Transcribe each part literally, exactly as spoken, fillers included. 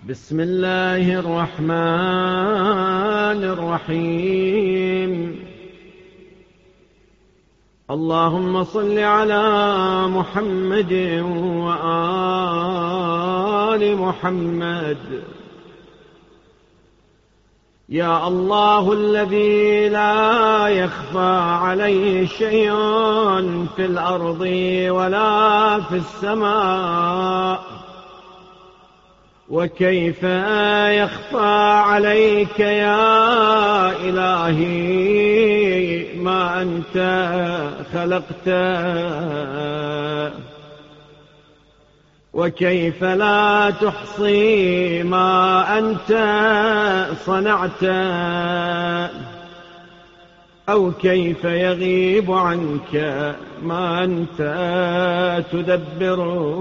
بسم الله الرحمن الرحيم. اللهم صل على محمد وآل محمد. يا الله الذي لا يخفى عليه شيء في الأرض ولا في السماء، وكيف يخفى عليك يا إلهي ما أنت خلقت، وكيف لا تحصي ما أنت صنعت، أو كيف يغيب عنك ما أنت تدبر،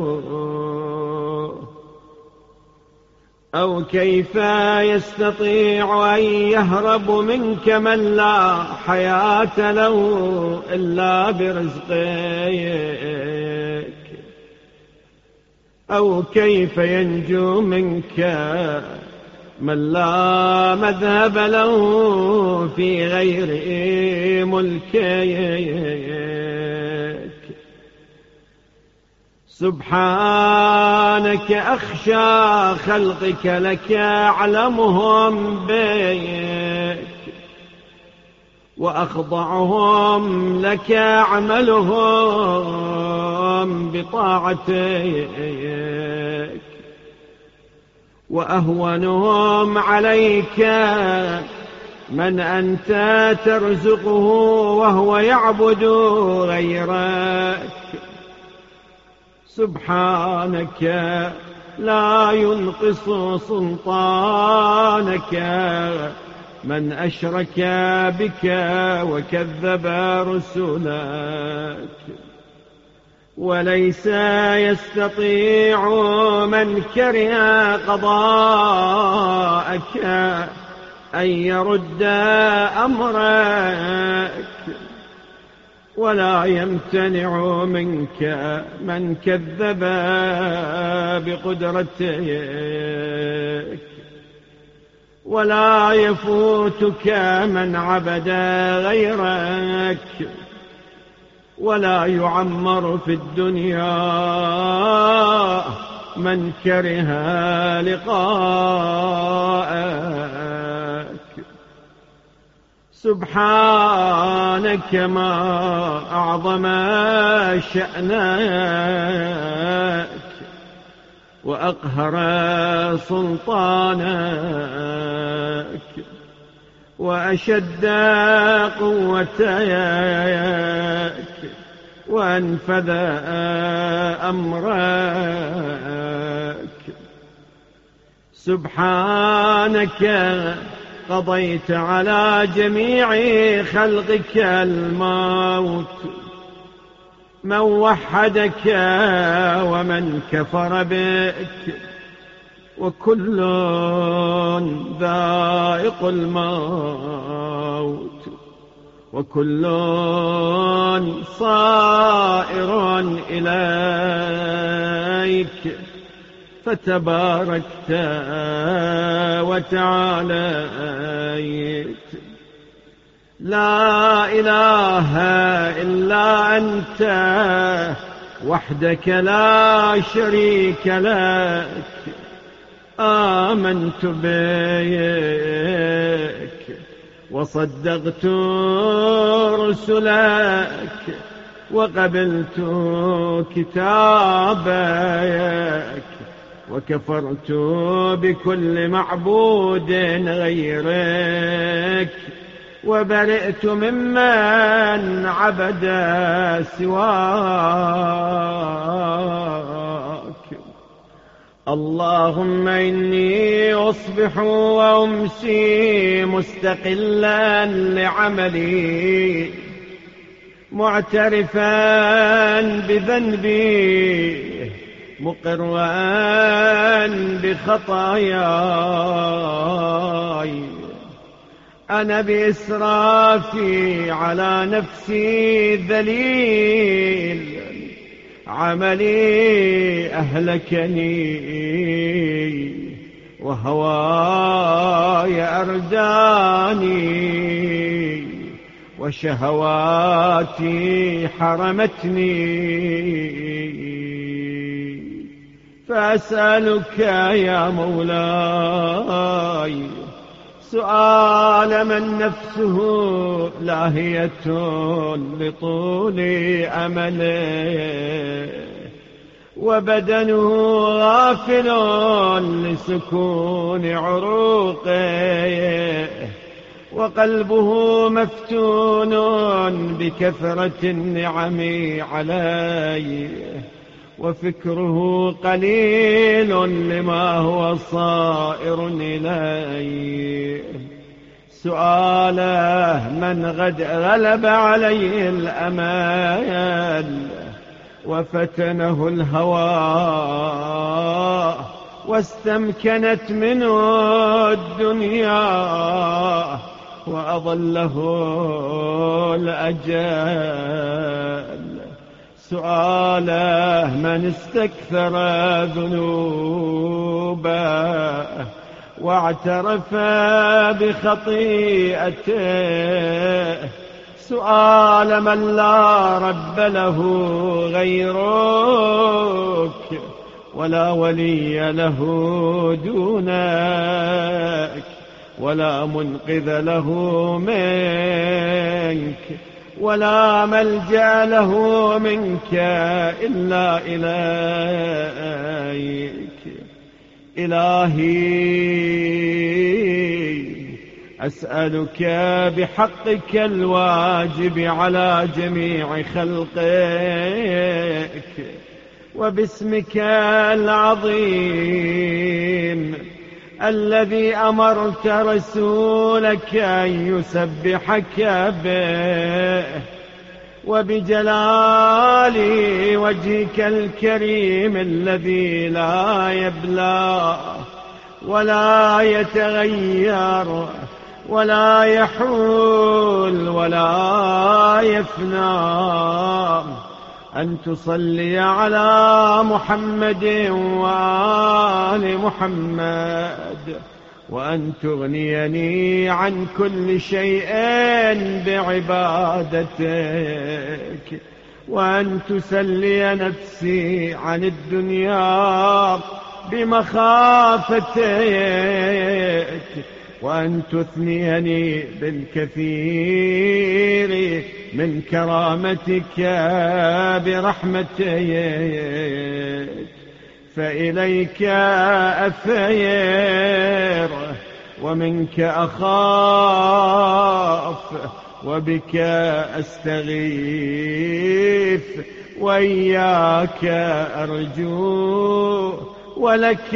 أو كيف يستطيع أن يهرب منك من لا حياة له إلا برزقك، أو كيف ينجو منك من لا مذهب له في غير ملكك. سبحانك أخشى خلقك لك أعلمهم بك، وأخضعهم لك أعملهم بطاعتك، وأهونهم عليك من أنت ترزقه وهو يعبد غيرك. سبحانك لا ينقص سلطانك من أشرك بك وكذب رسلك، وليس يستطيع من كره قضاءك أن يرد أمرك، ولا يمتنع منك من كذب بقدرتك، ولا يفوتك من عبد غيرك، ولا يعمر في الدنيا من كره لقاءك. سبحانك ما أعظم شأنك وأقهر سلطانك وأشد قوتك وأنفذ أمرك. سبحانك قضيت على جميع خلقك الموت، من وحدك ومن كفر بك، وكل ذائق الموت، وكل صائر إليك، فتباركت وتعاليت. لا إله إلا أنت وحدك لا شريك لك. آمنت بك وصدقت رسلك وقبلت كتابك، وكفرت بكل معبود غيرك، وبرئت ممن عبد سواك. اللهم إني أصبح وأمسي مستقلا لعملي، معترفا بذنبي، مقرا بخطاياي. أنا بإسرافي على نفسي ذليل، عملي أهلكني وهواي أرداني وشهواتي حرمتني، فأسألك يا مولاي سؤال من نفسه لاهية لطول أمله، وبدنه غافل لسكون عروقه، وقلبه مفتون بكثرة النعم عليه، وفكره قليل لما هو صائر إليه. سؤاله من غد غلب عليه الأمال وفتنه الهوى، واستمكنت منه الدنيا وأضله الأجل. سؤاله من استكثر ذنوبه واعترف بخطيئته. سؤال من لا رب له غيرك ولا ولي له دونك ولا منقذ له منك ولا ملجأ له منك إلا إليك. إلهي أسألك بحقك الواجب على جميع خلقك وباسمك العظيم الذي أمرت رسولك أن يسبحك به، وبجلال وجهك الكريم الذي لا يبلى ولا يتغير ولا يحول ولا يفنى، أن تصلي على محمد وآل محمد، وأن تغنيني عن كل شيء بعبادتك، وأن تسلي نفسي عن الدنيا بمخافتك، وأن تثنيني بالكثير من كرامتك برحمتك. فإليك أفير ومنك أخاف وبك أستغيث، وإياك أرجو ولك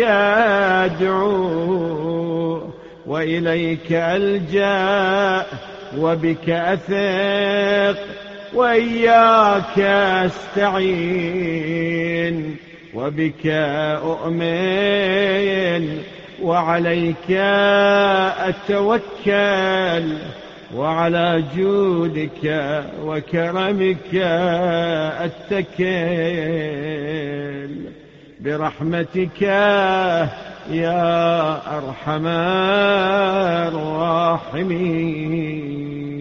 أدعو، وإليك ألجأ وبك أثق، وإياك أستعين وبك أؤمن، وعليك أتوكل، وعلى جودك وكرمك أتكل، برحمتك يا أرحم الراحمين.